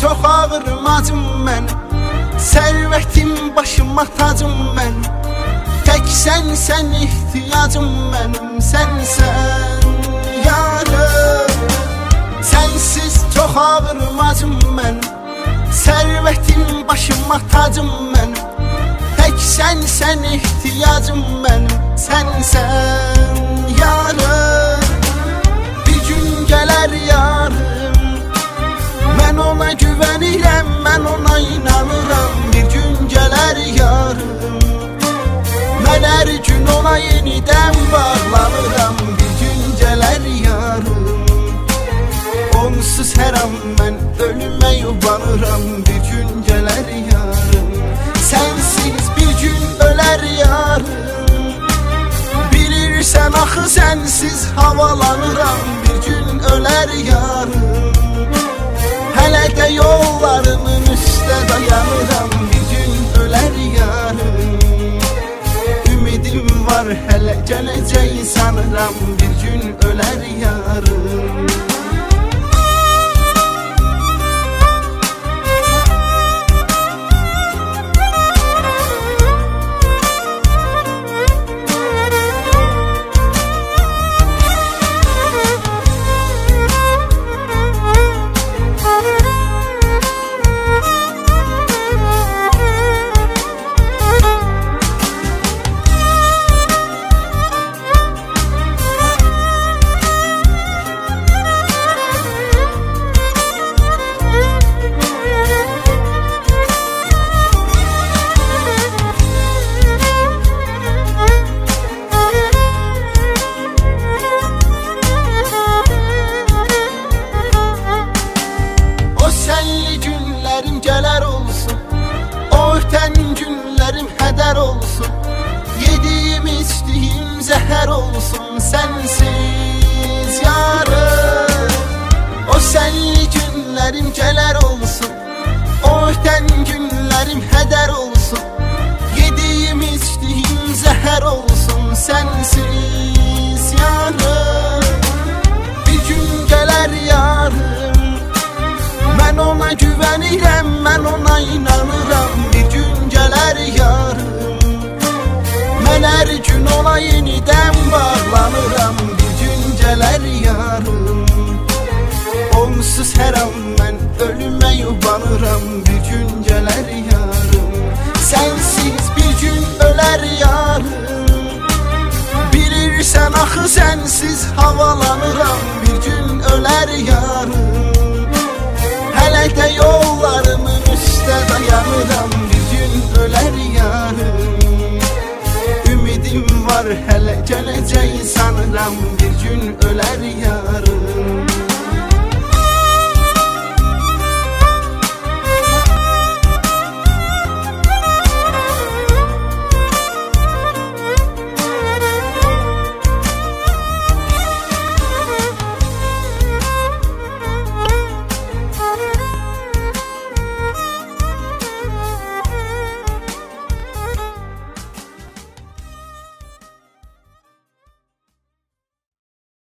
çox ağır macım mən, sərvətim başıma tacım mən. Tək sən ihtiyacım mənim, sənsən yarım. Sənsiz çox ağır macım mən, sərvətim başıma tacım mən. Tək sən ihtiyacım mənim, sənsən yarım. Bir gün gələr yarım, mən ona güvənirəm, mən ona inanıram. Bir gün gələr yarım, mən hər gün ona yenidən bağlanıram. Bir gün gələr yarım, onsuz hər an mən ölümə yubanıram. Bir gün gələr yarım, sənsiz bir gün ölər yarım. Bilirsən axı sənsiz havalanıram. Bir gün ölər yarım, hələ də yollarının üstə dayanıram. Bir gün ölər yarım, ümidim var hələ gələcək sanıram. Bir gün ölər yarım. Gələr olsun, o ötən günlərim hədər olsun. Yediyim içdiyim zəhər olsun, sənsiz yarım. O sənli günlərim gələr olsun, o ötən günlərim hədər olsun. Yediyim içdiyim zəhər olsun, sənsiz yarım. Bir gün gələr yarım, mən ona güvənirəm, mən ona inanıram. Bir gün gələr yarım, mən hər gün ona yenidən bağlanıram. Bir gün gələr yarım, onsuz hər an mən ölümə yubanıram. Bir gün gələr yarım, sənsiz bir gün ölər yarım. Bilirsən axı sənsiz havalanıram. Bir gün ölər yarım, hələ də yollarımın üstə dayanıram. Bir gün ölər yarım, ümidim var hələ gələcək sanıram. Bir gün ölər yarım.